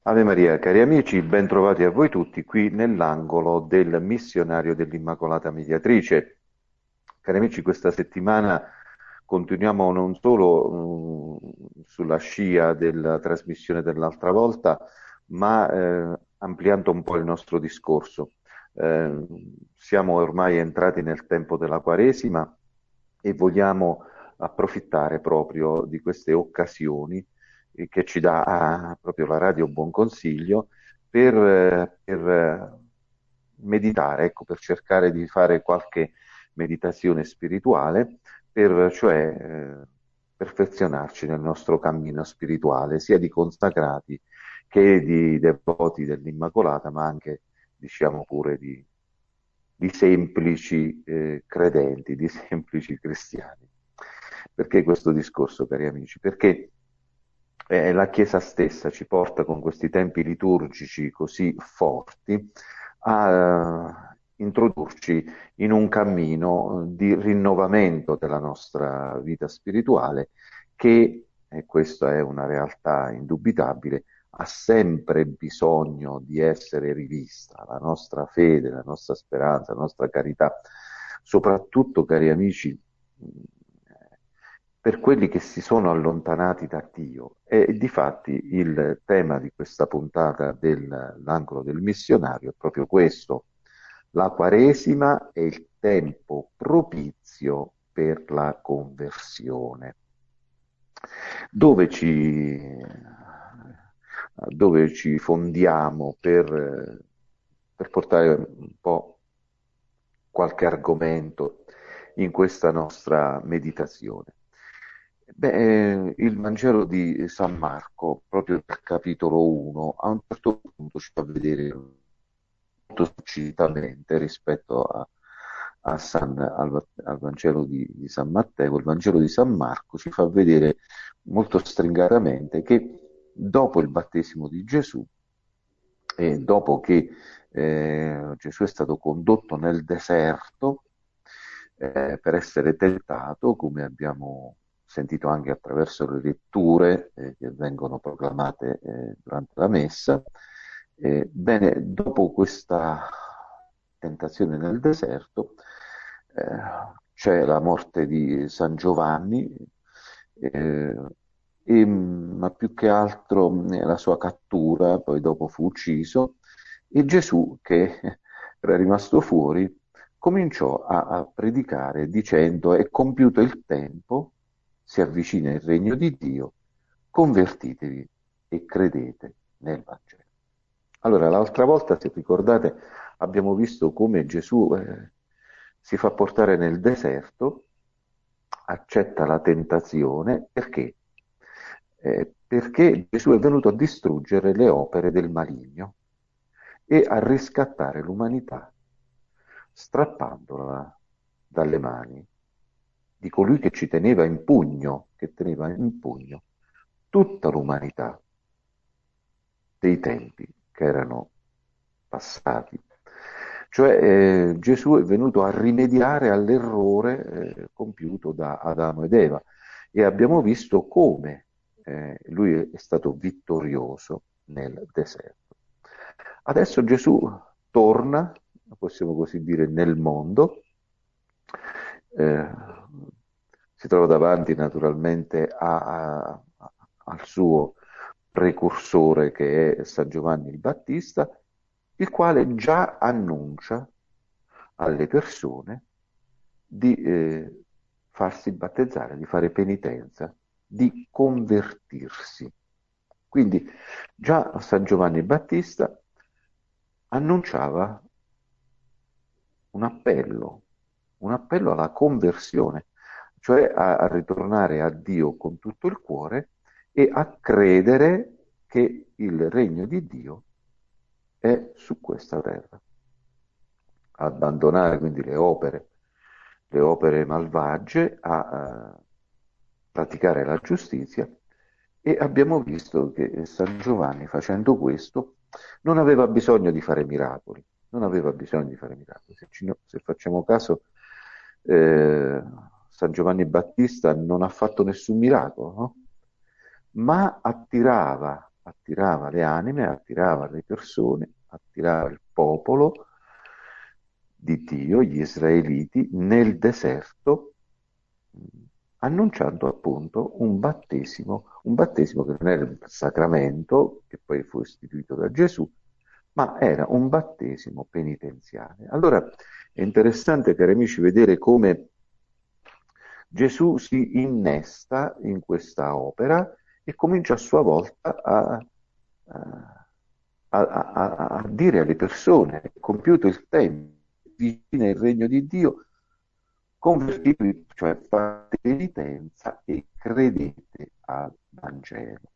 Ave Maria, cari amici, ben trovati a voi tutti qui nell'angolo del missionario dell'Immacolata Mediatrice. Cari amici, questa settimana continuiamo non solo sulla scia della trasmissione dell'altra volta, ma ampliando un po' il nostro discorso. Eh, Siamo ormai entrati nel tempo della Quaresima e vogliamo approfittare proprio di queste occasioni che ci dà proprio la Radio Buon Consiglio per meditare, ecco, per cercare di fare qualche meditazione spirituale, per cioè perfezionarci nel nostro cammino spirituale, sia di consacrati che di devoti dell'Immacolata, ma anche, diciamo pure, di semplici credenti, di semplici cristiani. Perché questo discorso, cari amici? Perché la Chiesa stessa ci porta con questi tempi liturgici così forti a introdurci in un cammino di rinnovamento della nostra vita spirituale che, e questa è una realtà indubitabile, ha sempre bisogno di essere rivista, la nostra fede, la nostra speranza, la nostra carità, soprattutto, cari amici, per quelli che si sono allontanati da Dio. E difatti il tema di questa puntata dell'angolo del missionario è proprio questo: la Quaresima è il tempo propizio per la conversione, dove ci fondiamo per portare un po' qualche argomento in questa nostra meditazione. Il Vangelo di San Marco, proprio dal capitolo 1, a un certo punto ci fa vedere molto succintamente rispetto al Vangelo di San Matteo. Il Vangelo di San Marco ci fa vedere molto stringatamente che dopo il battesimo di Gesù e dopo che Gesù è stato condotto nel deserto per essere tentato, come abbiamo sentito anche attraverso le letture che vengono proclamate durante la messa. Bene, dopo questa tentazione nel deserto c'è la morte di San Giovanni, eh, ma più che altro la sua cattura, poi dopo fu ucciso, e Gesù, che era rimasto fuori, cominciò a predicare dicendo: è compiuto il tempo, si avvicina il regno di Dio, convertitevi e credete nel Vangelo. Allora, l'altra volta, se ricordate, abbiamo visto come Gesù si fa portare nel deserto, accetta la tentazione, perché? Perché Gesù è venuto a distruggere le opere del maligno e a riscattare l'umanità, strappandola dalle mani di colui che ci teneva in pugno, che teneva in pugno tutta l'umanità dei tempi che erano passati. Cioè Gesù è venuto a rimediare all'errore compiuto da Adamo ed Eva, e abbiamo visto come lui è stato vittorioso nel deserto. Adesso Gesù torna, possiamo così dire, nel mondo, eh, si trova davanti naturalmente al suo precursore, che è San Giovanni il Battista, il quale già annuncia alle persone di farsi battezzare, di fare penitenza, di convertirsi. Quindi già San Giovanni Battista annunciava un appello alla conversione, cioè a ritornare a Dio con tutto il cuore e a credere che il regno di Dio è su questa terra. Abbandonare quindi le opere malvagie, a praticare la giustizia, e abbiamo visto che San Giovanni, facendo questo, non aveva bisogno di fare miracoli, non aveva bisogno di fare miracoli. Se facciamo caso, eh, San Giovanni Battista non ha fatto nessun miracolo, no? Ma attirava attirava le anime, attirava le persone, attirava il popolo di Dio, gli israeliti, nel deserto, annunciando appunto un battesimo che non era il sacramento, che poi fu istituito da Gesù, ma era un battesimo penitenziale. Allora è interessante, cari amici, vedere come Gesù si innesta in questa opera e comincia a sua volta a dire alle persone: è compiuto il tempo, vicino il regno di Dio, convertitevi, cioè fate penitenza e credete al Vangelo.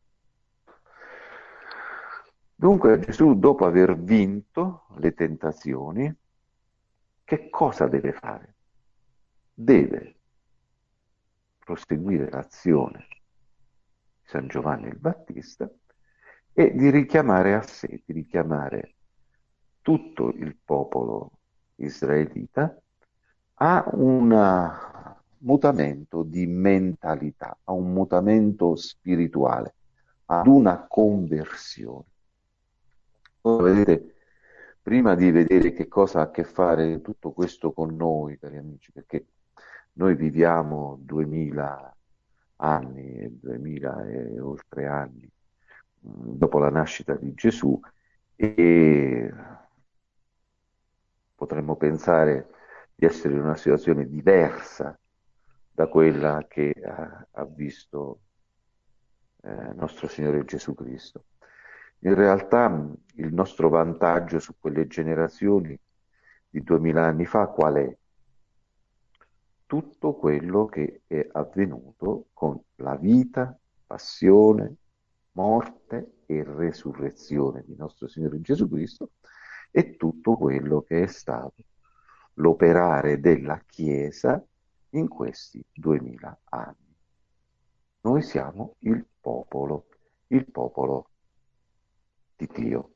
Dunque Gesù, dopo aver vinto le tentazioni, che cosa deve fare? Deve proseguire l'azione di San Giovanni il Battista e di richiamare a sé, di richiamare tutto il popolo israelita a un mutamento di mentalità, a un mutamento spirituale, ad una conversione. Vedete, prima di vedere che cosa ha a che fare tutto questo con noi, cari amici, perché noi viviamo 2000 anni, 2000 e oltre anni dopo la nascita di Gesù, e potremmo pensare di essere in una situazione diversa da quella che ha visto nostro Signore Gesù Cristo. In realtà il nostro vantaggio su quelle generazioni di 2000 anni fa qual è? Tutto quello che è avvenuto con la vita, passione, morte e resurrezione di nostro Signore Gesù Cristo, e tutto quello che è stato l'operare della Chiesa in questi 2000 anni. Noi siamo il popolo di Dio.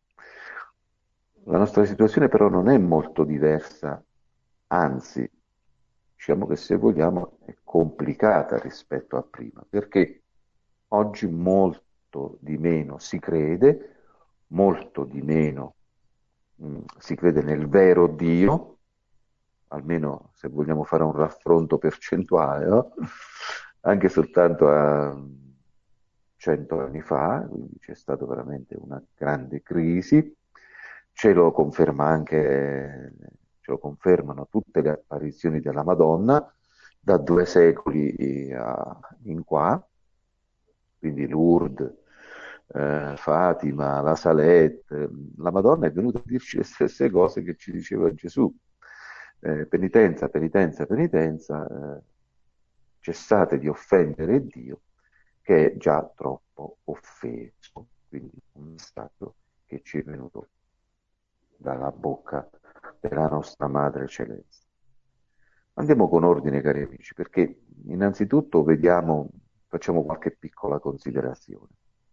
La nostra situazione però non è molto diversa, anzi, diciamo che se vogliamo è complicata rispetto a prima, perché oggi molto di meno si crede, molto di meno si crede nel vero Dio, almeno se vogliamo fare un raffronto percentuale, no? Anche soltanto a 100 anni fa, quindi c'è stata veramente una grande crisi. Ce lo conferma anche, ce lo confermano tutte le apparizioni della Madonna da 2 secoli in qua, quindi Lourdes, Fatima, la Salette. La Madonna è venuta a dirci le stesse cose che ci diceva Gesù. Penitenza, penitenza, penitenza, cessate di offendere Dio, che è già troppo offeso. Quindi un messaggio che ci è venuto dalla bocca della nostra Madre Celeste. Andiamo con ordine, cari amici, perché innanzitutto facciamo qualche piccola considerazione.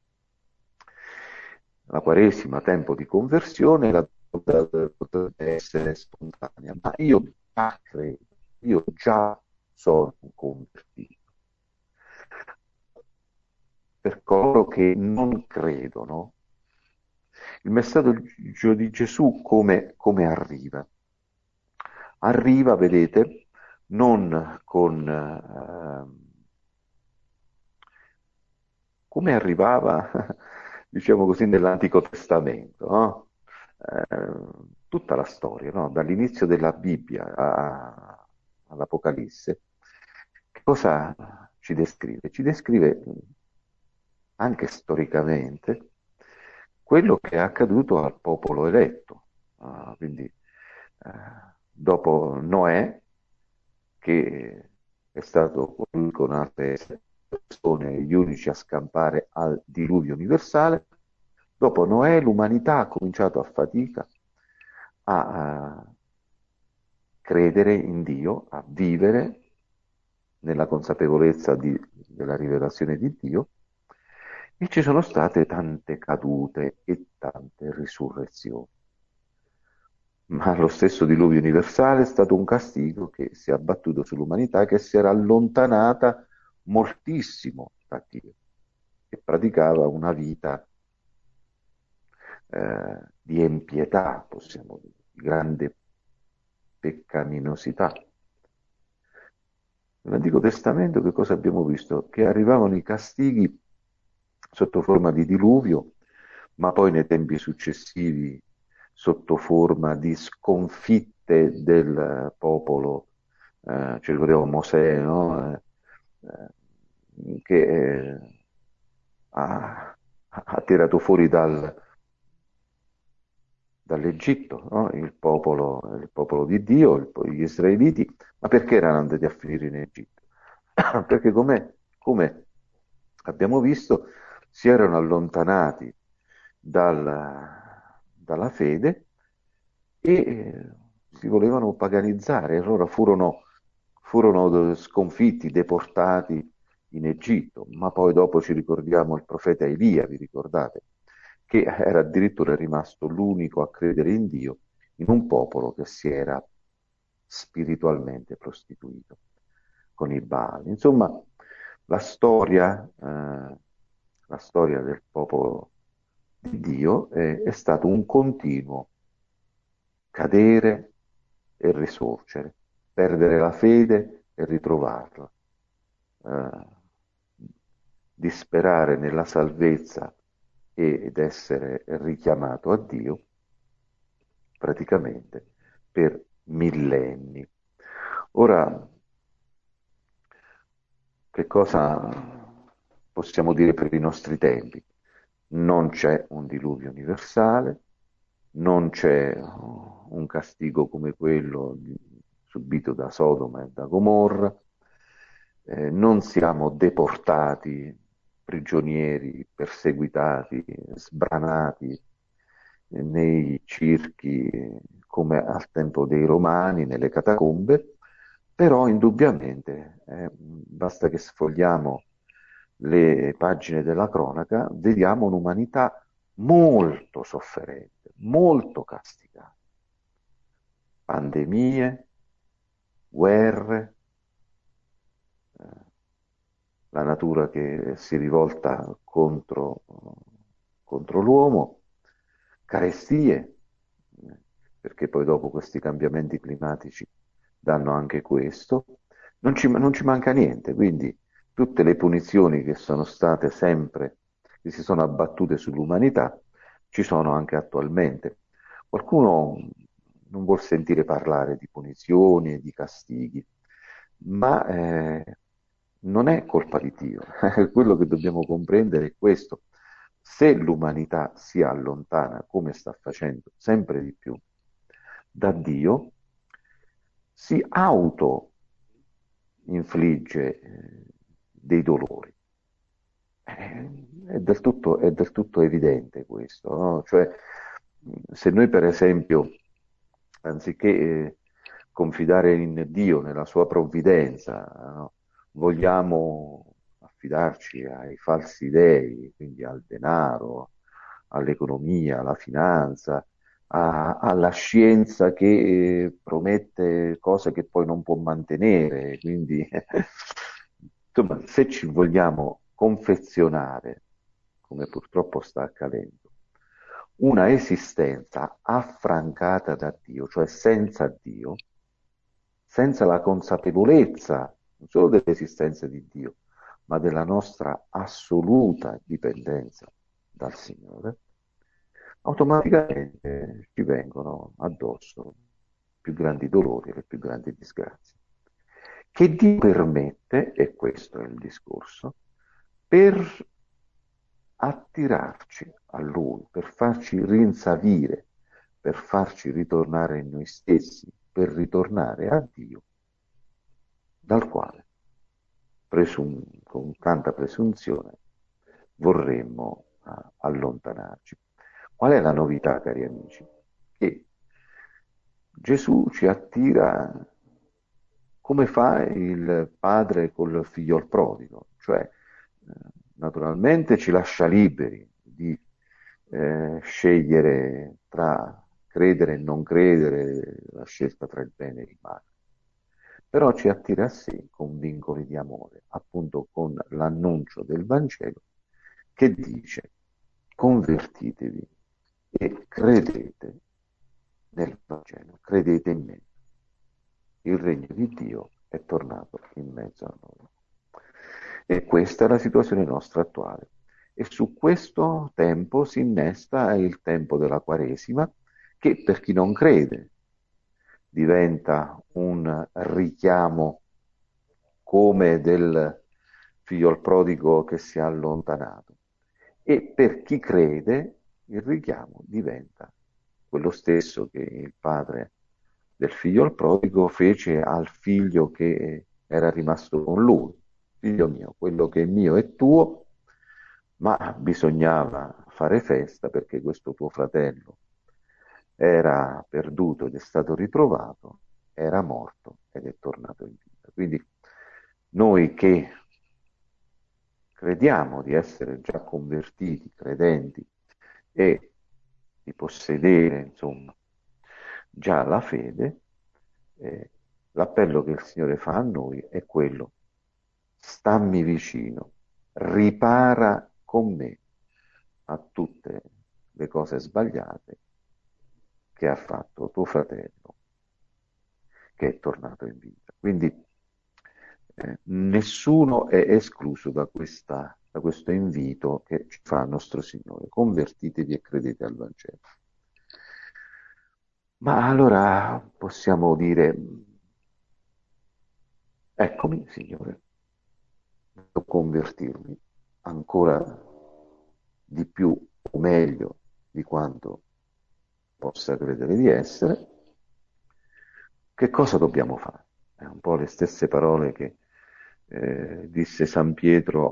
La Quaresima, tempo di conversione, potrebbe essere spontanea, ma io già credo, io già sono convertito. Per coloro che non credono, il messaggio di Gesù come arriva? Arriva, vedete, non con come arrivava, diciamo così, nell'Antico Testamento, no? Tutta la storia, no? Dall'inizio della Bibbia all'Apocalisse, che cosa ci descrive? Ci descrive anche storicamente quello che è accaduto al popolo eletto. Quindi dopo Noè, che è stato colui con altre persone gli unici a scampare al diluvio universale, dopo Noè l'umanità ha cominciato a fatica a credere in Dio, a vivere nella consapevolezza della rivelazione di Dio, e ci sono state tante cadute e tante risurrezioni. Ma lo stesso diluvio universale è stato un castigo che si è abbattuto sull'umanità, che si era allontanata moltissimo da Dio, che praticava una vita di empietà, possiamo dire, di grande peccaminosità. Nell'Antico Testamento che cosa abbiamo visto? Che arrivavano i castighi sotto forma di diluvio, ma poi nei tempi successivi sotto forma di sconfitte del popolo, ci ricordiamo Mosè, no? Che ha tirato fuori dall'Egitto, no? Il popolo di Dio, gli israeliti, ma perché erano andati a finire in Egitto? Perché come abbiamo visto, si erano allontanati dalla fede e si volevano paganizzare, allora furono sconfitti, deportati in Egitto, ma poi dopo ci ricordiamo il profeta Elia, vi ricordate, che era addirittura rimasto l'unico a credere in Dio in un popolo che si era spiritualmente prostituito con i Baali. Insomma, la storia, la storia del popolo di Dio è stato un continuo cadere e risorgere, perdere la fede e ritrovarla, eh, disperare nella salvezza ed essere richiamato a Dio praticamente per millenni. Ora, che cosa possiamo dire per i nostri tempi? Non c'è un diluvio universale, non c'è un castigo come quello subito da Sodoma e da Gomorra, non siamo deportati, prigionieri, perseguitati, sbranati nei circhi come al tempo dei Romani, nelle catacombe, però indubbiamente basta che sfogliamo le pagine della cronaca, vediamo un'umanità molto sofferente, molto castigata. Pandemie, guerre, la natura che si rivolta contro l'uomo, carestie, perché poi dopo questi cambiamenti climatici danno anche questo, non ci manca niente, quindi tutte le punizioni che sono state sempre, che si sono abbattute sull'umanità, ci sono anche attualmente. Qualcuno non vuol sentire parlare di punizioni e di castighi, ma non è colpa di Dio. Quello che dobbiamo comprendere è questo. Se l'umanità si allontana, come sta facendo sempre di più, da Dio, si auto-infligge dei dolori. È del tutto evidente questo, no? Cioè, se noi per esempio, anziché confidare in Dio, nella sua provvidenza, no? Vogliamo affidarci ai falsi dei, quindi al denaro, all'economia, alla finanza, alla scienza che promette cose che poi non può mantenere, quindi insomma, se ci vogliamo confezionare, come purtroppo sta accadendo, una esistenza affrancata da Dio, cioè senza Dio, senza la consapevolezza non solo dell'esistenza di Dio, ma della nostra assoluta dipendenza dal Signore, automaticamente ci vengono addosso più grandi dolori e le più grandi disgrazie. Che Dio permette, e questo è il discorso, per attirarci a Lui, per farci rinsavire, per farci ritornare in noi stessi, per ritornare a Dio, dal quale, con tanta presunzione, vorremmo allontanarci. Qual è la novità, cari amici? Che Gesù ci attira come fa il padre col figliol prodigo, cioè naturalmente ci lascia liberi di scegliere tra credere e non credere, la scelta tra il bene e il male, però ci attira a sé con vincoli di amore, appunto con l'annuncio del Vangelo che dice convertitevi e credete nel Vangelo, credete in me. Il regno di Dio è tornato in mezzo a noi. E questa è la situazione nostra attuale. E su questo tempo si innesta il tempo della Quaresima, che per chi non crede diventa un richiamo come del figlio al prodigo che si è allontanato. E per chi crede il richiamo diventa quello stesso che il padre del figlio al prodigo fece al figlio che era rimasto con lui. Figlio mio, quello che è mio è tuo, ma bisognava fare festa perché questo tuo fratello era perduto ed è stato ritrovato, era morto ed è tornato in vita. Quindi noi che crediamo di essere già convertiti, credenti e di possedere, insomma, già la fede, l'appello che il Signore fa a noi è quello: stammi vicino, ripara con me a tutte le cose sbagliate che ha fatto tuo fratello che è tornato in vita. Quindi nessuno è escluso da questo invito che ci fa il nostro Signore: convertitevi e credete al Vangelo. Ma allora possiamo dire: eccomi, Signore, devo convertirmi ancora di più o meglio di quanto possa credere di essere. Che cosa dobbiamo fare? È un po' le stesse parole che disse San Pietro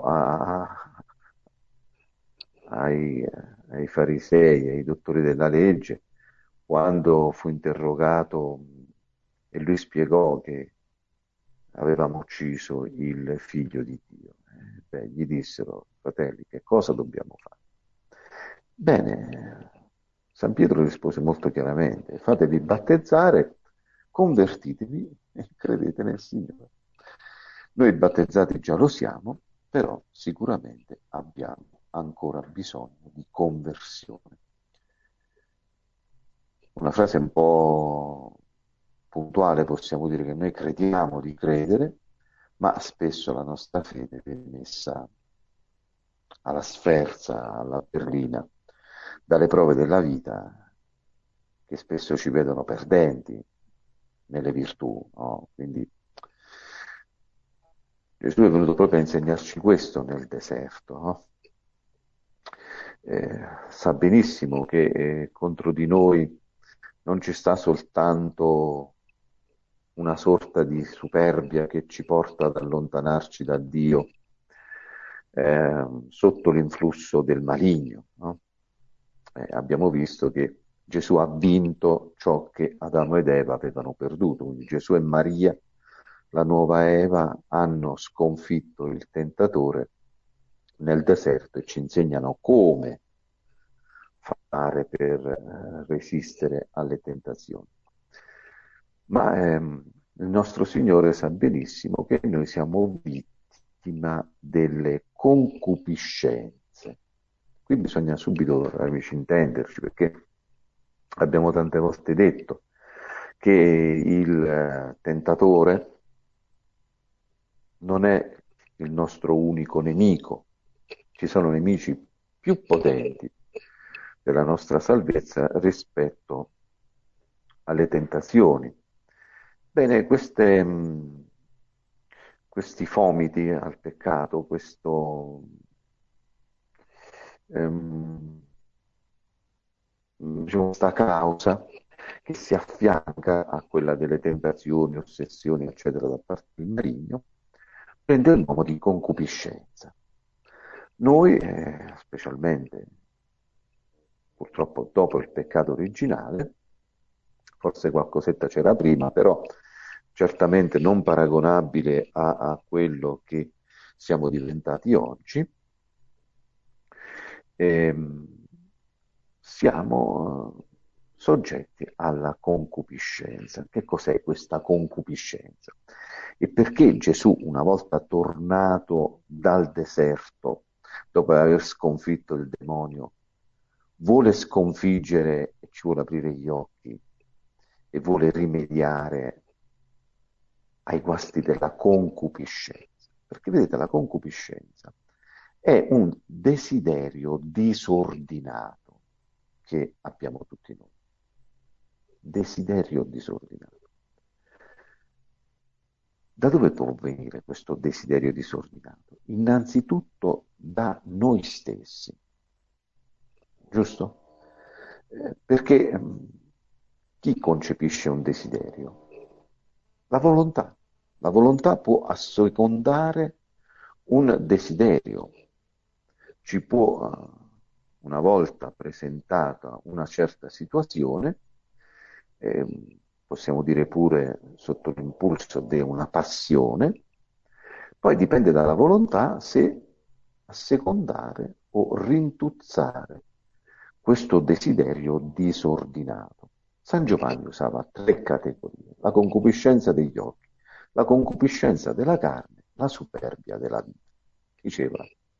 ai, ai farisei, ai dottori della legge, quando fu interrogato e lui spiegò che avevamo ucciso il figlio di Dio. Beh, gli dissero: fratelli, che cosa dobbiamo fare? Bene, San Pietro rispose molto chiaramente: fatevi battezzare, convertitevi e credete nel Signore. Noi battezzati già lo siamo, però sicuramente abbiamo ancora bisogno di conversione. Una frase un po' puntuale, possiamo dire che noi crediamo di credere, ma spesso la nostra fede viene messa alla sferza, alla berlina, dalle prove della vita che spesso ci vedono perdenti nelle virtù, no? Quindi Gesù è venuto proprio a insegnarci questo nel deserto, no? Sa benissimo che contro di noi non ci sta soltanto una sorta di superbia che ci porta ad allontanarci da Dio sotto l'influsso del maligno, no? Abbiamo visto che Gesù ha vinto ciò che Adamo ed Eva avevano perduto, quindi Gesù e Maria, la nuova Eva, hanno sconfitto il tentatore nel deserto e ci insegnano come fare per resistere alle tentazioni. Ma il nostro Signore sa benissimo che noi siamo vittima delle concupiscenze. Qui bisogna subito, amici, intenderci, perché abbiamo tante volte detto che il tentatore non è il nostro unico nemico, ci sono nemici più potenti della nostra salvezza rispetto alle tentazioni. Bene, questi fomiti al peccato, ehm, diciamo, questa causa che si affianca a quella delle tentazioni, ossessioni, eccetera, da parte del maligno, prende il nome di concupiscenza. Noi, specialmente purtroppo dopo il peccato originale, forse qualcosetta c'era prima, però certamente non paragonabile a quello che siamo diventati oggi, ehm, siamo soggetti alla concupiscenza. Che cos'è questa concupiscenza? E perché Gesù, una volta tornato dal deserto, dopo aver sconfitto il demonio vuole sconfiggere e ci vuole aprire gli occhi e vuole rimediare ai guasti della concupiscenza. Perché vedete, la concupiscenza è un desiderio disordinato che abbiamo tutti noi. Desiderio disordinato. Da dove può venire questo desiderio disordinato? Innanzitutto da noi stessi, giusto? Perché chi concepisce un desiderio? La volontà. La volontà può assecondare un desiderio, ci può, una volta presentata una certa situazione, possiamo dire pure sotto l'impulso di una passione, poi dipende dalla volontà se assecondare o rintuzzare questo desiderio disordinato. San Giovanni usava tre categorie: la concupiscenza degli occhi, la concupiscenza della carne, la superbia della vita. Diceva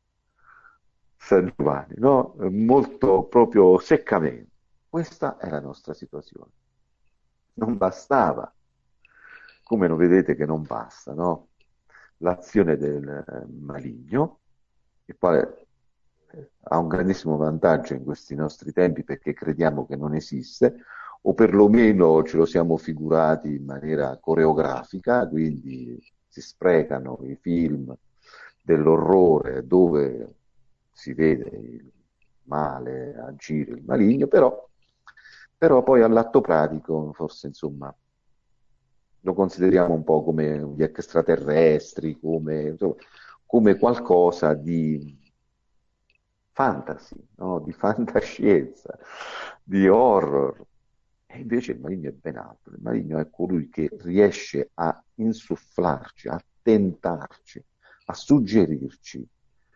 San Giovanni, no? Molto proprio seccamente. Questa è la nostra situazione. Non bastava, come lo vedete che non basta, no? L'azione del maligno, il quale ha un grandissimo vantaggio in questi nostri tempi perché crediamo che non esiste, o perlomeno ce lo siamo figurati in maniera coreografica, quindi si sprecano i film dell'orrore dove si vede il male agire, il maligno, però poi all'atto pratico forse insomma lo consideriamo un po' come gli extraterrestri, insomma, come qualcosa di fantasy, no? Di fantascienza, di horror. E invece il maligno è ben altro. Il maligno è colui che riesce a insufflarci, a tentarci, a suggerirci,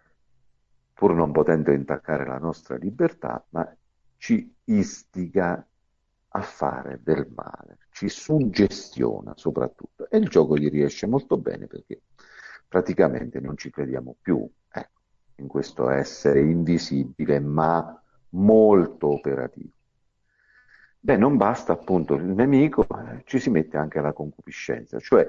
pur non potendo intaccare la nostra libertà, ma ci istiga a fare del male, ci suggestiona soprattutto. E il gioco gli riesce molto bene perché praticamente non ci crediamo più, ecco, in questo essere invisibile ma molto operativo. Beh, non basta appunto il nemico, ci si mette anche la concupiscenza, cioè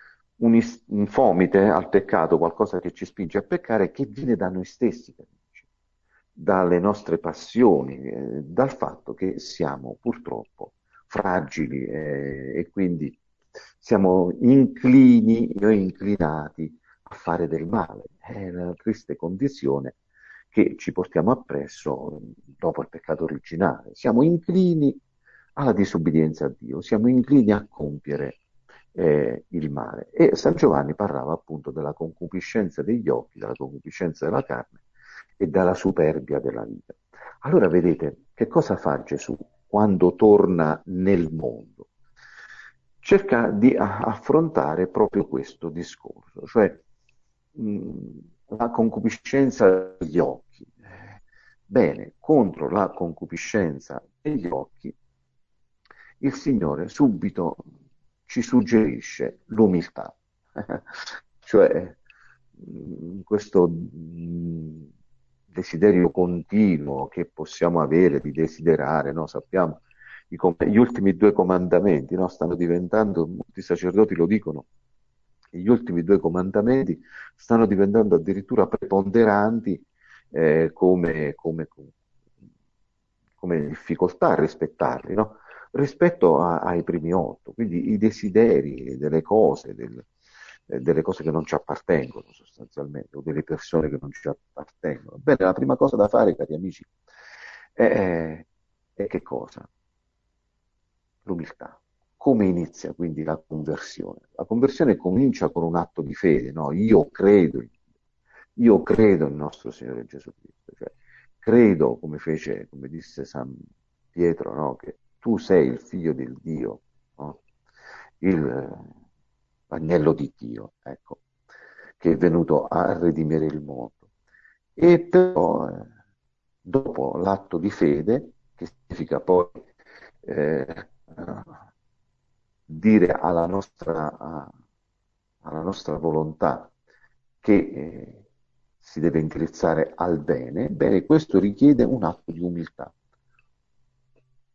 un fomite al peccato, qualcosa che ci spinge a peccare, che viene da noi stessi, capisci? Dalle nostre passioni, dal fatto che siamo purtroppo fragili e quindi siamo inclini o inclinati a fare del male. È la triste condizione che ci portiamo appresso dopo il peccato originale. Siamo inclini alla disobbedienza a Dio, siamo inclini a compiere il male. E San Giovanni parlava appunto della concupiscenza degli occhi, della concupiscenza della carne e dalla superbia della vita. Allora vedete che cosa fa Gesù quando torna nel mondo? Cerca di affrontare proprio questo discorso, cioè mh, la concupiscenza degli occhi. Bene, contro la concupiscenza degli occhi, il Signore subito ci suggerisce l'umiltà, cioè questo desiderio continuo che possiamo avere di desiderare, no? Sappiamo, gli ultimi due comandamenti, no? Stanno diventando, molti sacerdoti lo dicono, gli ultimi due comandamenti stanno diventando addirittura preponderanti come difficoltà a rispettarli, no? Rispetto ai primi otto, quindi i desideri delle cose che non ci appartengono sostanzialmente, o delle persone che non ci appartengono. Bene, la prima cosa da fare, cari amici, è che cosa? L'umiltà. Come inizia quindi la conversione? La conversione comincia con un atto di fede, no? Io credo in Dio, io credo nel nostro Signore Gesù Cristo, cioè credo, come disse San Pietro, no? Che tu sei il figlio del Dio, no? L'agnello di Dio, ecco, che è venuto a redimere il mondo. E però, dopo l'atto di fede, che significa poi eh, dire alla nostra volontà che si deve indirizzare al bene, bene, questo richiede un atto di umiltà.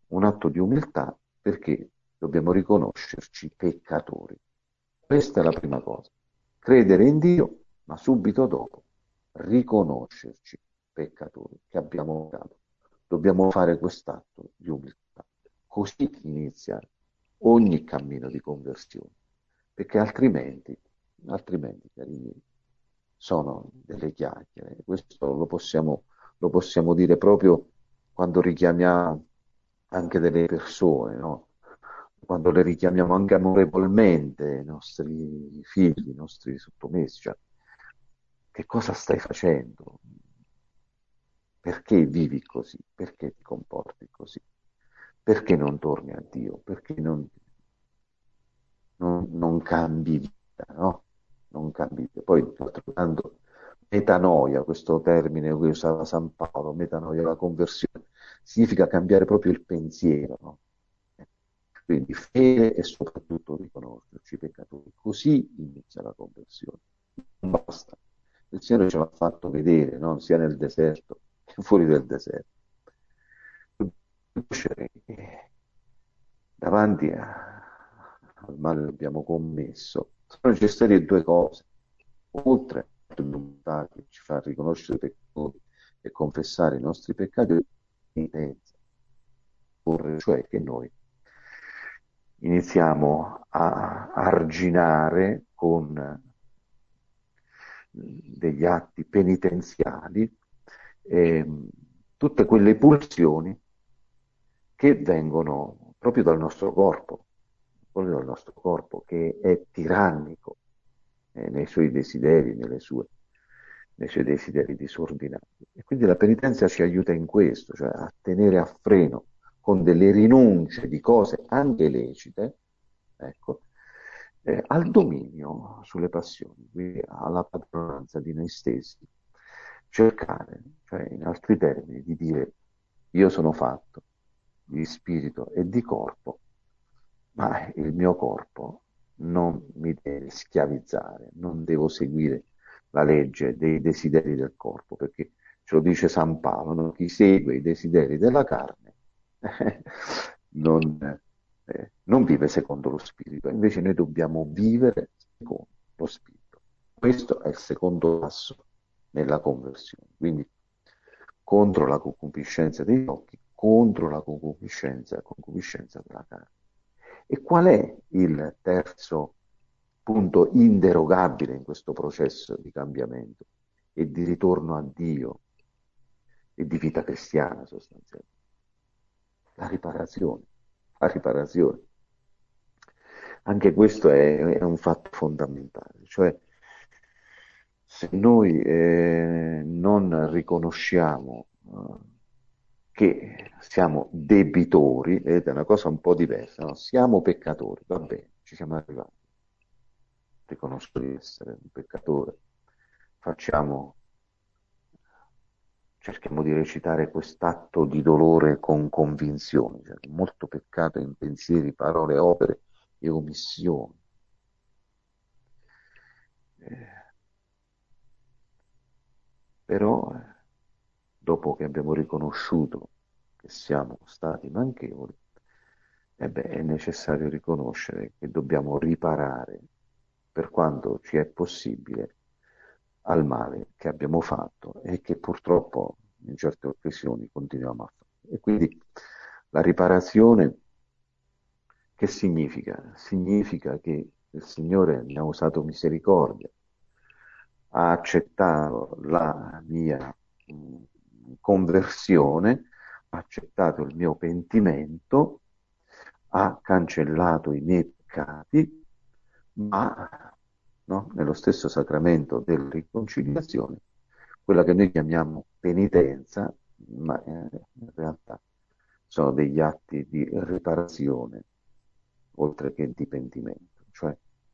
un atto di umiltà perché dobbiamo riconoscerci peccatori. Questa è la prima cosa. Credere in Dio, ma subito dopo riconoscerci peccatori che abbiamo peccato. Dobbiamo fare quest'atto di umiltà. Così inizia ogni cammino di conversione, perché altrimenti, cari miei, sono delle chiacchiere. Questo lo possiamo dire proprio quando richiamiamo anche delle persone, no? Quando le richiamiamo anche amorevolmente, i nostri figli, i nostri sottomessi, cioè, che cosa stai facendo? Perché vivi così? Perché ti comporti così? Perché non torni a Dio? Perché non cambi vita, no? Non cambi vita. Poi, d'altro canto, metanoia, questo termine che usava San Paolo, metanoia, la conversione, significa cambiare proprio il pensiero, no? Quindi fede e soprattutto riconoscerci peccatori. Così inizia la conversione. Non basta. Il Signore ce l'ha fatto vedere, no? Sia nel deserto che fuori del deserto. Riconoscere che al male che abbiamo commesso sono necessarie due cose. Oltre all'umiltà che ci fa riconoscere i peccatori e confessare i nostri peccati, penitenza, cioè che noi iniziamo a arginare con degli atti penitenziali tutte quelle pulsioni che vengono proprio dal nostro corpo che è tirannico nei suoi desideri, nei suoi desideri disordinati. E quindi la penitenza ci aiuta in questo, cioè a tenere a freno con delle rinunce di cose anche lecite, ecco, al dominio sulle passioni, quindi alla padronanza di noi stessi, cercare, cioè in altri termini, di dire io sono fatto di spirito e di corpo, ma il mio corpo non mi deve schiavizzare, non devo seguire la legge dei desideri del corpo, perché ce lo dice San Paolo, no? Chi segue i desideri della carne non vive secondo lo spirito, invece noi dobbiamo vivere secondo lo spirito. Questo è il secondo passo nella conversione, quindi contro la concupiscenza degli occhi, contro la concupiscenza della carne. E qual è il terzo punto inderogabile in questo processo di cambiamento e di ritorno a Dio e di vita cristiana sostanzialmente? La riparazione. La riparazione. Anche questo è un fatto fondamentale, cioè se noi non riconosciamo che siamo debitori, vedete, è una cosa un po' diversa, no? Siamo peccatori, va bene, ci siamo arrivati, riconosco di essere un peccatore, facciamo, cerchiamo di recitare quest'atto di dolore con convinzione, cioè, molto peccato in pensieri, parole, opere e omissioni. Eh, Però, dopo che abbiamo riconosciuto che siamo stati manchevoli, è necessario riconoscere che dobbiamo riparare per quanto ci è possibile al male che abbiamo fatto e che purtroppo in certe occasioni continuiamo a fare. E quindi la riparazione che significa? Significa che il Signore mi ha usato misericordia, ha accettato la mia conversione, ha accettato il mio pentimento, ha cancellato i miei peccati, ma no, nello stesso sacramento della riconciliazione, quella che noi chiamiamo penitenza, ma in realtà sono degli atti di riparazione oltre che di pentimento, cioè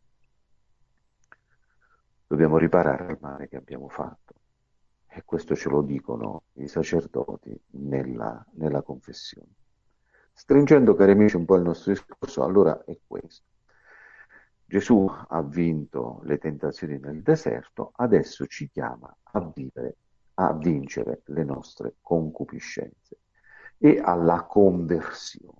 dobbiamo riparare al male che abbiamo fatto. E questo ce lo dicono i sacerdoti nella confessione. Stringendo, cari amici, un po' il nostro discorso, allora è questo. Gesù ha vinto le tentazioni nel deserto, adesso ci chiama a vivere, a vincere le nostre concupiscenze. e alla conversione.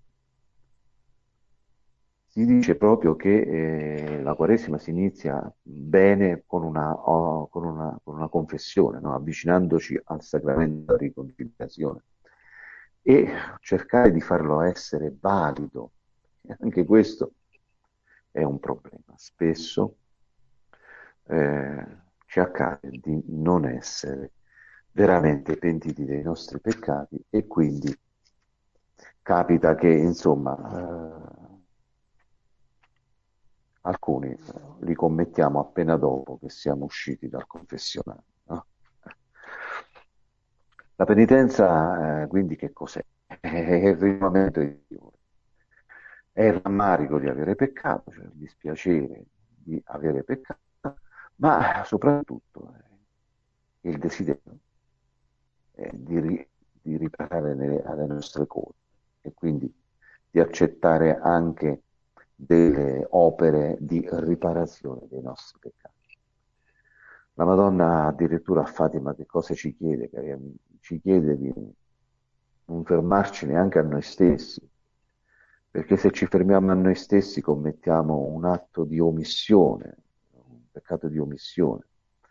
Si dice proprio che la Quaresima si inizia bene con una confessione, no? Avvicinandoci al sacramento della riconciliazione e cercare di farlo essere valido. Anche questo è un problema. Spesso eh, ci accade di non essere veramente pentiti dei nostri peccati e quindi capita che, insomma, alcuni li commettiamo appena dopo che siamo usciti dal confessionale, no? La penitenza, quindi, che cos'è? È il rinnovamento di Dio. È il rammarico di avere peccato, cioè il dispiacere di avere peccato, ma soprattutto il desiderio di riparare alle nostre colpe e quindi di accettare anche delle opere di riparazione dei nostri peccati. La Madonna addirittura a Fatima che cosa ci chiede, cari amici? Ci chiede di non fermarci neanche a noi stessi, perché se ci fermiamo a noi stessi commettiamo un atto di omissione, un peccato di omissione.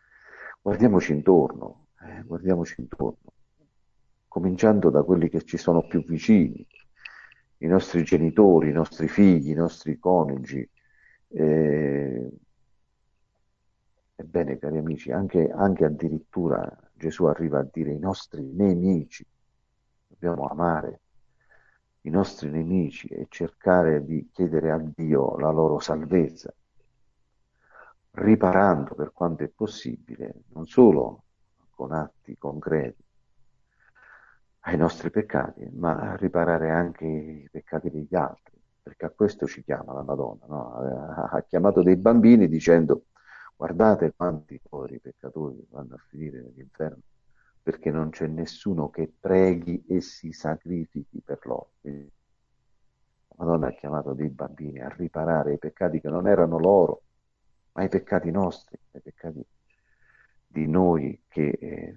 Guardiamoci intorno, cominciando da quelli che ci sono più vicini, i nostri genitori, i nostri figli, i nostri coniugi. Eh, Ebbene, cari amici, anche addirittura Gesù arriva a dire i nostri nemici. Dobbiamo amare i nostri nemici e cercare di chiedere a Dio la loro salvezza, riparando per quanto è possibile, non solo con atti concreti ai nostri peccati, ma a riparare anche i peccati degli altri, perché a questo ci chiama la Madonna, no? Ha chiamato dei bambini dicendo guardate quanti poveri peccatori vanno a finire nell'inferno, perché non c'è nessuno che preghi e si sacrifichi per loro. Quindi la Madonna ha chiamato dei bambini a riparare i peccati che non erano loro, ma i peccati nostri, i peccati di noi che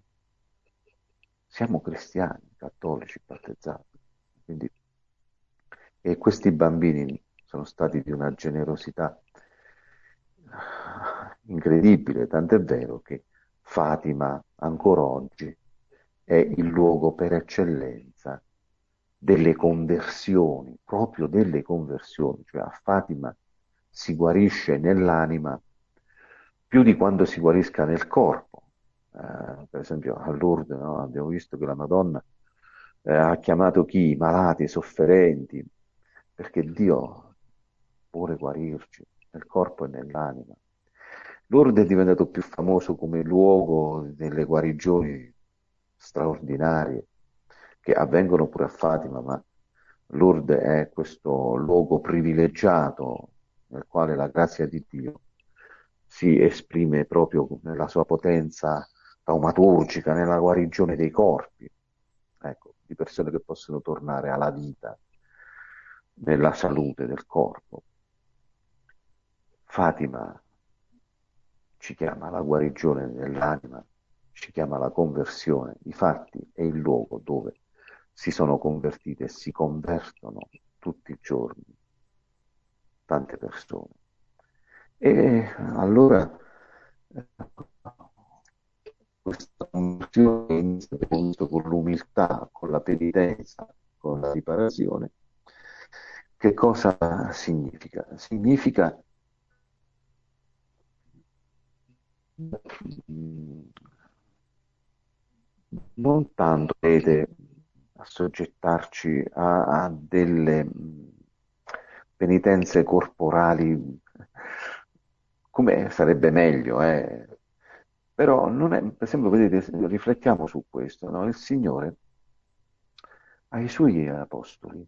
siamo cristiani, cattolici, battezzati. Quindi, e questi bambini sono stati di una generosità incredibile, tant'è vero che Fatima ancora oggi è il luogo per eccellenza delle conversioni, proprio delle conversioni, cioè a Fatima si guarisce nell'anima più di quando si guarisca nel corpo. Per esempio a Lourdes, no? Abbiamo visto che la Madonna ha chiamato chi? I malati, i sofferenti, perché Dio vuole guarirci nel corpo e nell'anima. Lourdes è diventato più famoso come luogo delle guarigioni straordinarie che avvengono pure a Fatima, ma Lourdes è questo luogo privilegiato nel quale la grazia di Dio si esprime proprio nella sua potenza taumaturgica, nella guarigione dei corpi, ecco, di persone che possono tornare alla vita, nella salute del corpo. Fatima ci chiama alla guarigione dell'anima, ci chiama alla conversione. Difatti è il luogo dove si sono convertite e si convertono tutti i giorni tante persone. E allora questa conversione inizia appunto con l'umiltà, con la penitenza, con la riparazione. Che cosa significa? Significa non tanto a soggettarci a delle penitenze corporali, come sarebbe meglio, però non è, per esempio, vedete, riflettiamo su questo, no? Il Signore ai suoi apostoli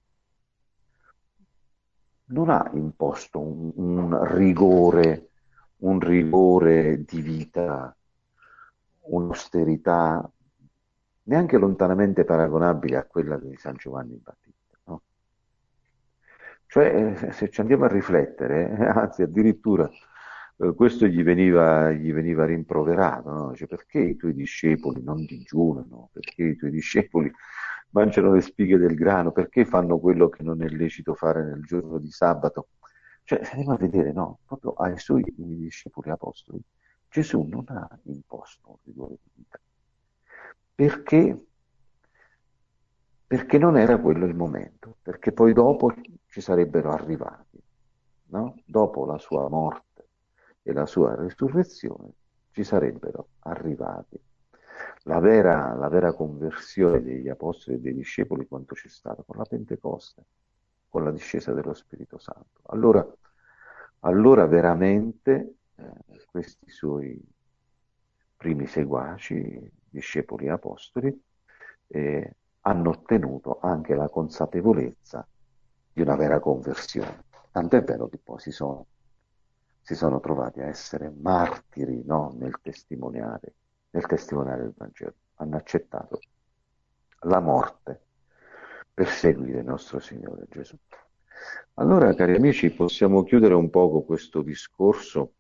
non ha imposto un rigore di vita, un'austerità neanche lontanamente paragonabile a quella di San Giovanni Battista, no? Cioè, se ci andiamo a riflettere, anzi addirittura questo gli veniva rimproverato, no? Cioè, perché i tuoi discepoli non digiunano? Perché i tuoi discepoli mangiano le spighe del grano, perché fanno quello che non è lecito fare nel giorno di sabato? Cioè, se andiamo a vedere, no, proprio ai suoi discepoli apostoli, Gesù non ha imposto un rigore di vita. Perché? Perché non era quello il momento, perché poi dopo ci sarebbero arrivati, no? Dopo la sua morte e la sua risurrezione ci sarebbero arrivati. La vera conversione degli apostoli e dei discepoli quanto c'è stata con la Pentecoste, con la discesa dello Spirito Santo. Allora veramente questi suoi primi seguaci, discepoli e apostoli, hanno ottenuto anche la consapevolezza di una vera conversione. Tant'è vero che poi si sono trovati a essere martiri, no? nel testimoniare il Vangelo. Hanno accettato la morte per seguire il nostro Signore Gesù. Allora, cari amici, possiamo chiudere un poco questo discorso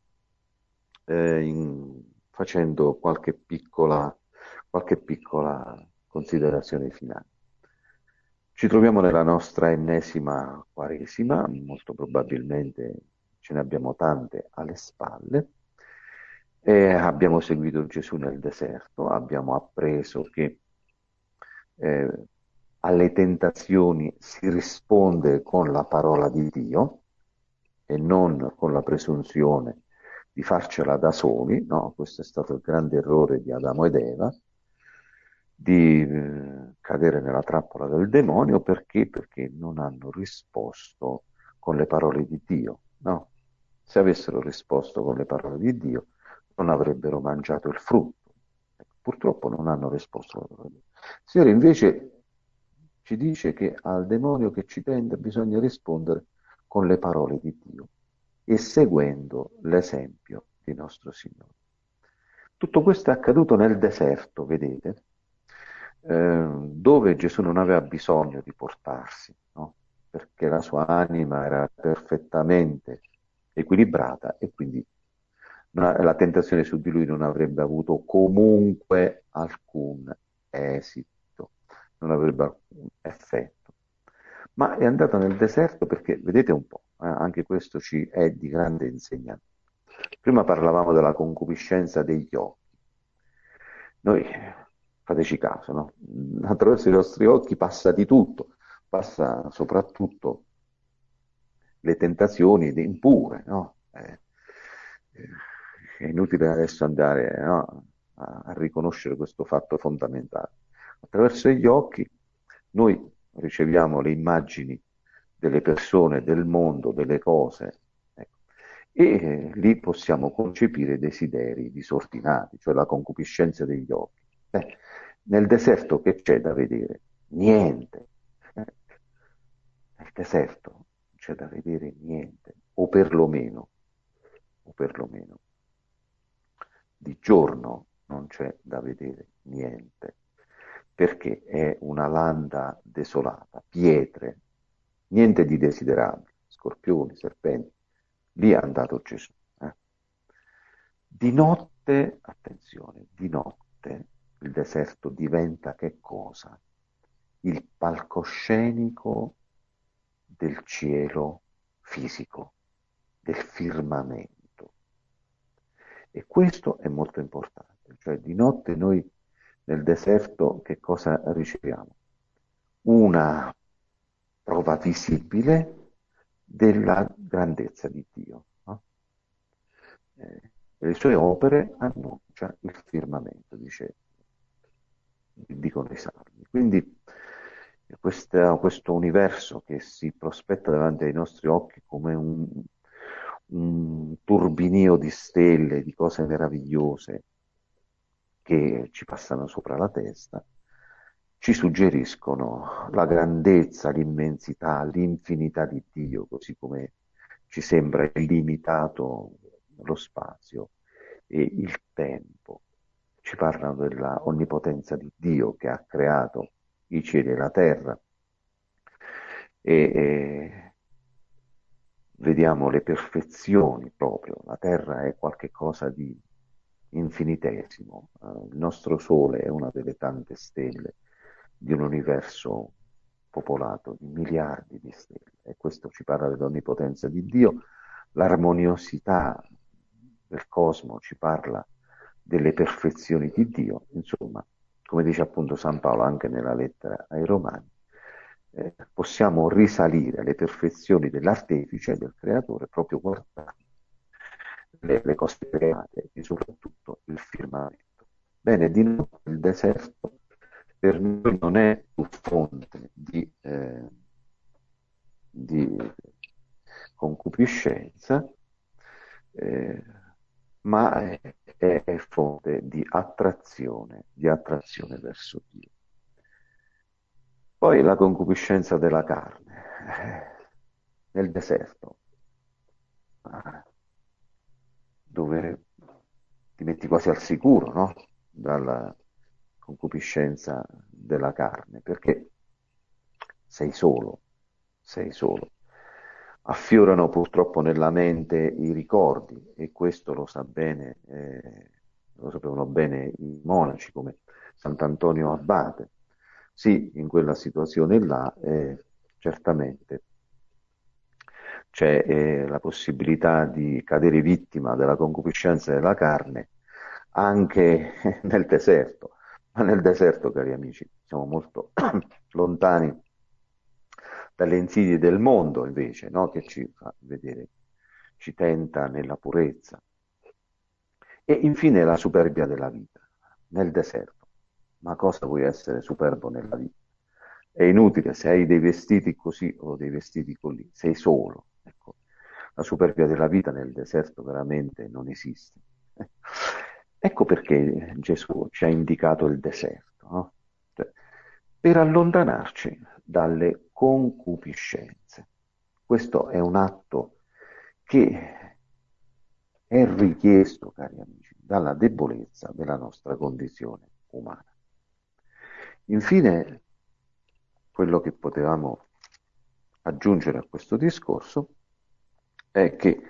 facendo qualche piccola considerazione finale. Ci troviamo nella nostra ennesima Quaresima, molto probabilmente ce ne abbiamo tante alle spalle, e abbiamo seguito Gesù nel deserto, abbiamo appreso che eh, alle tentazioni si risponde con la parola di Dio e non con la presunzione di farcela da soli, no? Questo è stato il grande errore di Adamo ed Eva, di cadere nella trappola del demonio, perché? Perché non hanno risposto con le parole di Dio, no? Se avessero risposto con le parole di Dio, non avrebbero mangiato il frutto. Ecco, purtroppo non hanno risposto con le parole di Dio. Il Signore invece ci dice che al demonio che ci tenta bisogna rispondere con le parole di Dio e seguendo l'esempio di nostro Signore. Tutto questo è accaduto nel deserto, vedete, dove Gesù non aveva bisogno di portarsi, no? Perché la sua anima era perfettamente equilibrata e quindi la tentazione su di lui non avrebbe avuto comunque alcun esito, non avrebbe alcun effetto. Ma è andato nel deserto perché, vedete un po', anche questo ci è di grande insegnamento. Prima parlavamo della concupiscenza degli occhi. Noi, fateci caso, no? Attraverso i nostri occhi passa di tutto, passa soprattutto le tentazioni impure, no? È inutile adesso andare, no, a riconoscere questo fatto fondamentale. Attraverso gli occhi noi riceviamo le immagini delle persone, del mondo, delle cose, ecco, e lì possiamo concepire desideri disordinati, cioè la concupiscenza degli occhi. Nel deserto che c'è da vedere? Niente. Nel deserto non c'è da vedere niente, o perlomeno di giorno non c'è da vedere niente, perché è una landa desolata, pietre, niente di desiderabile, scorpioni, serpenti. Lì è andato Gesù. Di notte, attenzione, di notte il deserto diventa che cosa? Il palcoscenico del cielo fisico, del firmamento. E questo è molto importante, cioè di notte noi nel deserto che cosa riceviamo? Una prova visibile della grandezza di Dio, no? Le sue opere annuncia il firmamento, dicono i salmi. Quindi questo universo che si prospetta davanti ai nostri occhi come un turbinio di stelle, di cose meravigliose che ci passano sopra la testa, ci suggeriscono la grandezza, l'immensità, l'infinità di Dio, così come ci sembra illimitato lo spazio e il tempo. Ci parlano della onnipotenza di Dio che ha creato i cieli e la terra e vediamo le perfezioni proprio. La terra è qualcosa di infinitesimo. Il nostro Sole è una delle tante stelle di un universo popolato di miliardi di stelle. E questo ci parla dell'onnipotenza di Dio, l'armoniosità del cosmo ci parla delle perfezioni di Dio, insomma, come dice appunto San Paolo anche nella lettera ai Romani, possiamo risalire alle perfezioni dell'artefice, del creatore, proprio guardando le cose create e soprattutto il firmamento. Bene, di nuovo il deserto per noi non è più fonte di concupiscenza, eh, ma è fonte di attrazione verso Dio. Poi la concupiscenza della carne, nel deserto, dove ti metti quasi al sicuro, no? Dalla concupiscenza della carne, perché sei solo, sei solo. Affiorano purtroppo nella mente i ricordi e questo lo sa bene, lo sapevano bene i monaci come Sant'Antonio Abate. Sì, in quella situazione là, certamente c'è la possibilità di cadere vittima della concupiscenza della carne anche nel deserto. Ma nel deserto, cari amici, siamo molto lontani dalle insidie del mondo, invece, no? Che ci fa vedere, ci tenta nella purezza. E infine la superbia della vita, nel deserto. Ma cosa vuoi essere superbo nella vita? È inutile se hai dei vestiti così o dei vestiti così, sei solo. Ecco. La superbia della vita nel deserto veramente non esiste. Ecco perché Gesù ci ha indicato il deserto, no? Cioè, per allontanarci dalle concupiscenze. Questo è un atto che è richiesto, cari amici, dalla debolezza della nostra condizione umana. Infine, quello che potevamo aggiungere a questo discorso è che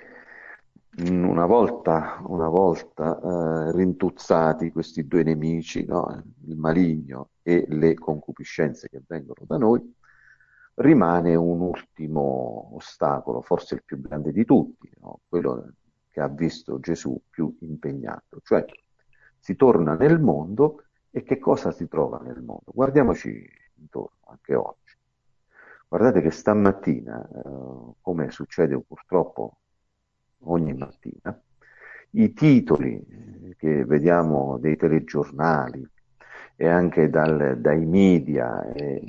una volta rintuzzati questi due nemici, no? Il maligno e le concupiscenze che vengono da noi, rimane un ultimo ostacolo, forse il più grande di tutti, no? Quello che ha visto Gesù più impegnato, cioè si torna nel mondo e che cosa si trova nel mondo? Guardiamoci intorno, anche oggi. Guardate che stamattina, come succede purtroppo ogni mattina, i titoli che vediamo dei telegiornali e anche dai media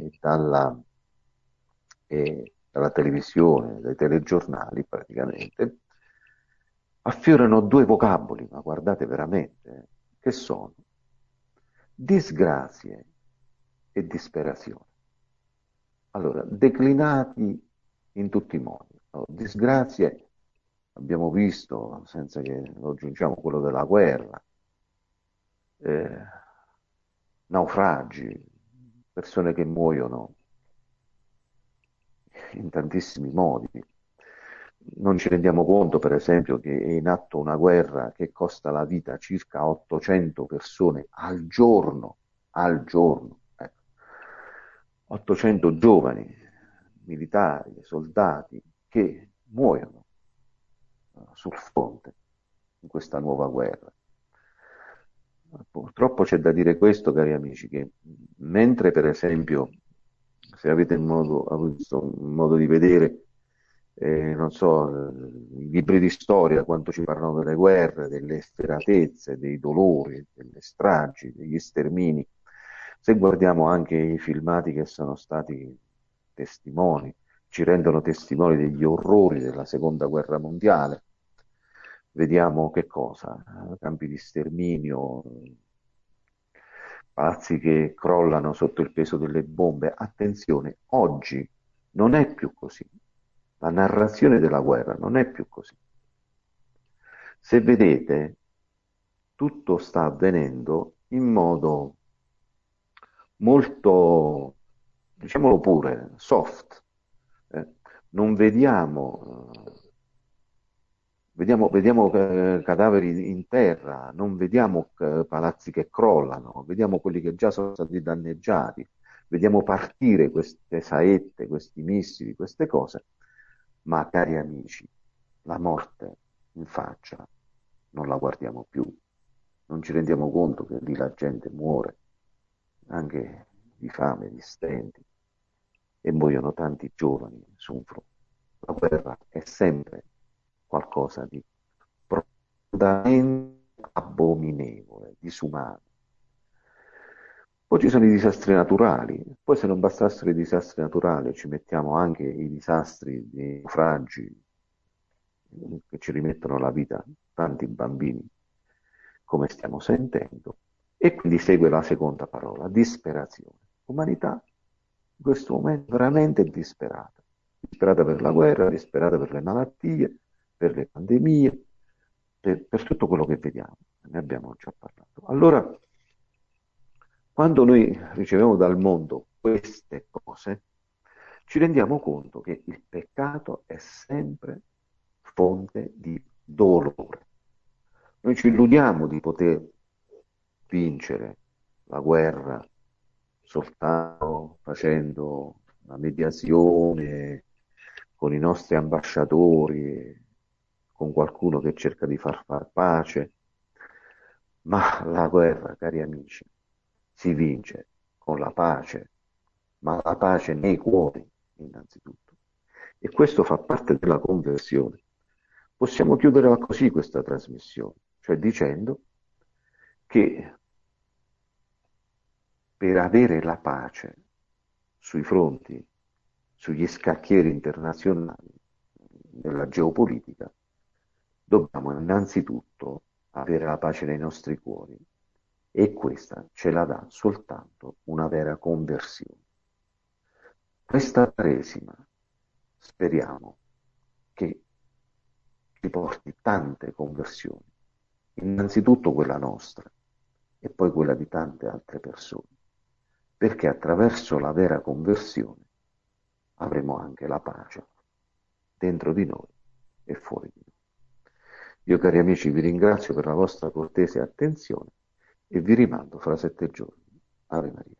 e dalla televisione, dai telegiornali praticamente, affiorano due vocaboli, ma guardate veramente, che sono disgrazie e disperazione. Allora, declinati in tutti i modi. Allora, disgrazie, abbiamo visto, senza che lo aggiungiamo, quello della guerra, eh, naufragi, persone che muoiono in tantissimi modi. Non ci rendiamo conto, per esempio, che è in atto una guerra che costa la vita a circa 800 persone al giorno. 800 giovani, militari, soldati che muoiono sul fronte in questa nuova guerra. Purtroppo c'è da dire questo, cari amici, che mentre per esempio, se avete avuto modo di vedere, non so, i libri di storia, quanto ci parlano delle guerre, delle efferatezze, dei dolori, delle stragi, degli stermini, se guardiamo anche i filmati che sono stati testimoni, ci rendono testimoni degli orrori della seconda guerra mondiale, vediamo che cosa? Campi di sterminio, palazzi che crollano sotto il peso delle bombe. Attenzione, oggi non è più così. La narrazione della guerra non è più così. Se vedete, tutto sta avvenendo in modo molto, diciamolo pure, soft. Eh, Non vediamo cadaveri in terra, non vediamo palazzi che crollano, vediamo quelli che già sono stati danneggiati. vediamo partire queste saette, questi missili, queste cose, ma cari amici, la morte in faccia non la guardiamo più, non ci rendiamo conto che lì la gente muore anche di fame, di stenti, e muoiono tanti giovani su un fronte. La guerra è sempre qualcosa di profondamente abominevole, disumano. Poi ci sono i disastri naturali, poi se non bastassero i disastri naturali ci mettiamo anche i disastri dei naufragi che ci rimettono la vita tanti bambini, come stiamo sentendo, e quindi segue la seconda parola, disperazione. L'umanità in questo momento veramente disperata, disperata per la guerra, disperata per le malattie, per le pandemie, per tutto quello che vediamo, ne abbiamo già parlato. Allora, quando noi riceviamo dal mondo queste cose, ci rendiamo conto che il peccato è sempre fonte di dolore. Noi ci illudiamo di poter vincere la guerra soltanto facendo una mediazione con i nostri ambasciatori, con qualcuno che cerca di far pace, ma la guerra, cari amici, si vince con la pace, ma la pace nei cuori, innanzitutto. E questo fa parte della conversione. Possiamo chiuderla così questa trasmissione, cioè dicendo che per avere la pace sui fronti, sugli scacchieri internazionali della geopolitica, dobbiamo innanzitutto avere la pace nei nostri cuori, e questa ce la dà soltanto una vera conversione. Questa Quaresima speriamo che ci porti tante conversioni, innanzitutto quella nostra e poi quella di tante altre persone, perché attraverso la vera conversione avremo anche la pace dentro di noi e fuori di noi. Io, cari amici, vi ringrazio per la vostra cortese attenzione e vi rimando fra 7 giorni. Ave Maria.